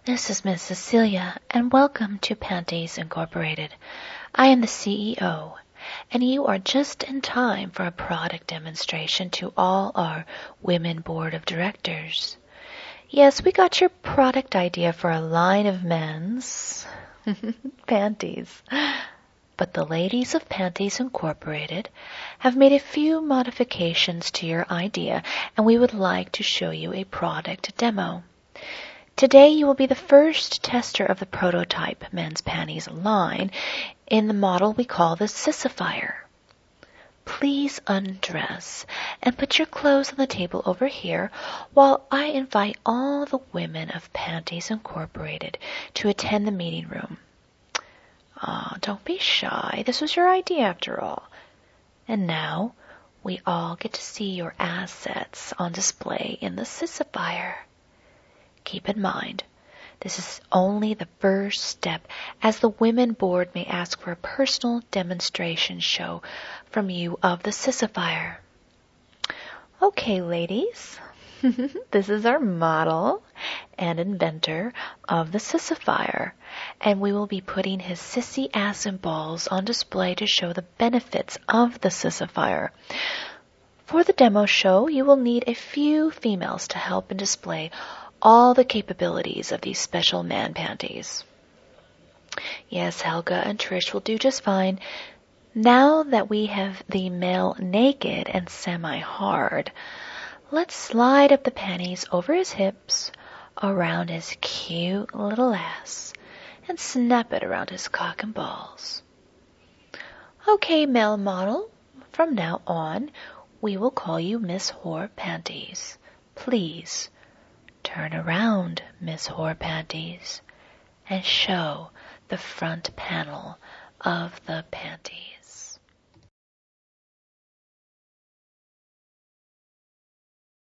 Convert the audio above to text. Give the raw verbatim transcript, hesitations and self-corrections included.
This is Miss Cecilia, and welcome to Panties Incorporated. I am the C E O, and you are just in time for a product demonstration to all our women board of directors. Yes, we got your product idea for a line of men's panties. But the ladies of Panties Incorporated have made a few modifications to your idea, and we would like to show you a product demo. Today you will be the first tester of the prototype men's panties line in the model we call the Sissifier. Please undress and put your clothes on the table over here while I invite all the women of Panties Incorporated to attend the meeting room. Ah, don't be shy. This was your idea after all. And now we all get to see your assets on display in the Sissifier. Keep in mind, this is only the first step, as the Women Board may ask for a personal demonstration show from you of the Sissifier. Okay, ladies, this is our model and inventor of the Sissifier, and we will be putting his sissy ass and balls on display to show the benefits of the Sissifier. For the demo show, you will need a few females to help and display all the capabilities of these special man panties. Yes, Helga and Trish will do just fine. Now that we have the male naked and semi-hard, let's slide up the panties over his hips, around his cute little ass, and snap it around his cock and balls. Okay, male model, from now on, we will call you Miss Whore Panties. Please, turn around, Miss Whore Panties, and show the front panel of the panties.